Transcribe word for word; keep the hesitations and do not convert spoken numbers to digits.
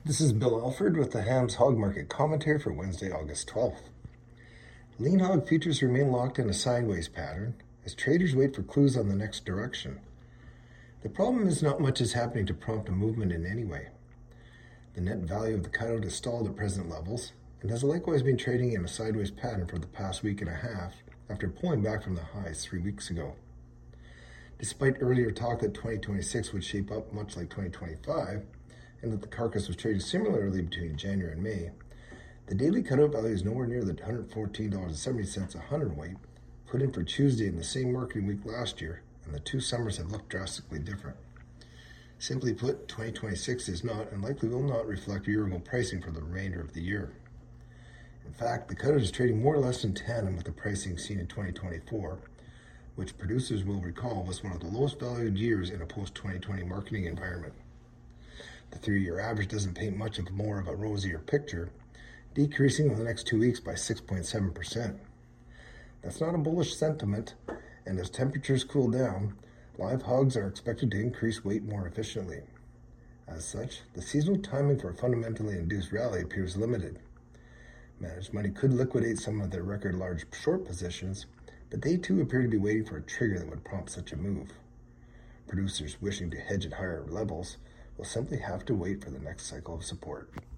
This is Bill Alford with the Hams Hog Market Commentary for Wednesday, August twelfth. Lean hog futures remain locked in a sideways pattern as traders wait for clues on the next direction. The problem is not much is happening to prompt a movement in any way. The net value of the cutout is stalled at present levels and has likewise been trading in a sideways pattern for the past week and a half after pulling back from the highs three weeks ago. Despite earlier talk that twenty twenty-six would shape up much like twenty twenty-five, and that the carcass was traded similarly between January and May, the daily cutout value is nowhere near the one hundred fourteen dollars and seventy cents a hundredweight put in for Tuesday in the same marketing week last year, and the two summers have looked drastically different. Simply put, twenty twenty-six is not and likely will not reflect year-ago pricing for the remainder of the year. In fact, the cutout is trading more or less in tandem with the pricing seen in twenty twenty-four, which producers will recall was one of the lowest valued years in a post-twenty twenty marketing environment. The three-year average doesn't paint much of more of a rosier picture, decreasing in the next two weeks by six point seven percent. That's not a bullish sentiment, and as temperatures cool down, live hogs are expected to increase weight more efficiently. As such, the seasonal timing for a fundamentally induced rally appears limited. Managed money could liquidate some of their record large short positions, but they too appear to be waiting for a trigger that would prompt such a move. Producers wishing to hedge at higher levels will simply have to wait for the next cycle of support.